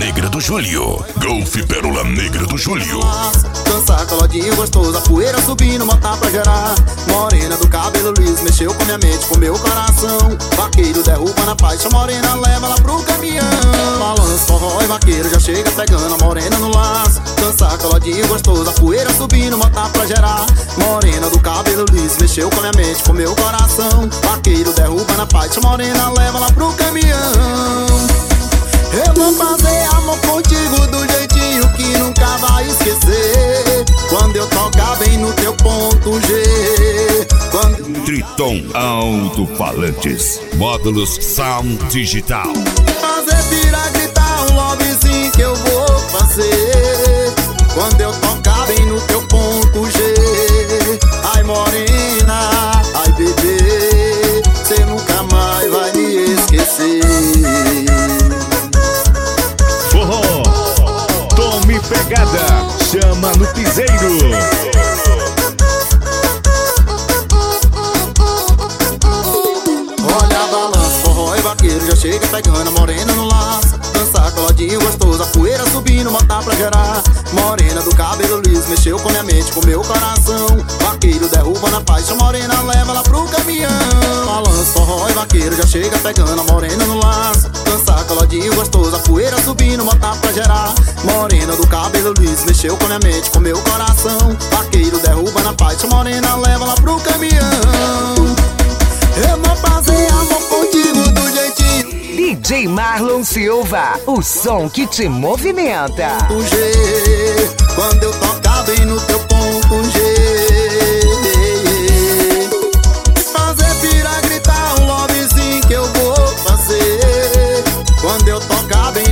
Negra do Júlio. Golfe Pérola Negra do Júlio. Dançar coladinho gostoso, a poeira subindo, botar pra gerar. Morena do cabelo liso, mexeu com minha mente, com meu coração. Vaqueiro derruba na faixa, morena leva lá pro caminhão. Balanço, forró e vaqueiro já chega pegando a morena no laço. Dançar coladinho gostoso, a poeira subindo, botar pra gerar. Morena do cabelo liso, mexeu com minha mente, com meu coração. Vaqueiro derruba na faixa, morena leva lá pro caminhão. Eu vou fazer amor contigo do jeitinho que nunca vai esquecer. Quando eu tocar bem no teu ponto G. Triton Alto-Falantes. Módulos Sound Digital. Fazer pirar, gritar um lovezinho que eu vou fazer. Quando eu tocar bem no teu ponto G. Ai morena, ai bebê, cê nunca mais vai me esquecer. Forró, tome pegada, chama no piseiro. Olha a balança, forró e vaqueiro já chega pegando a morena no laço. Dançar coladinho gostoso, a poeira subindo, botar pra gerar. Morena do cabelo liso, mexeu com minha mente, com meu coração. Vaqueiro derruba na faixa, morena leva lá pro caminhão. Balança, forró e vaqueiro já chega pegando a morena no laço. Dançar coladinho gostoso, a poeira subindo, botar pra gerar. Morena do cabelo liso, mexeu com minha mente, com meu coração. Vaqueiro derruba na faixa, morena leva lá pro caminhão. Eu vou fazer amor contigo do jeitinho DJ Marlon Silva, o som que te movimenta. ponto G. Quando eu tocar bem no teu ponto G. Fazer pirar, gritar um lovezinho que eu vou fazer. Quando eu tocar bem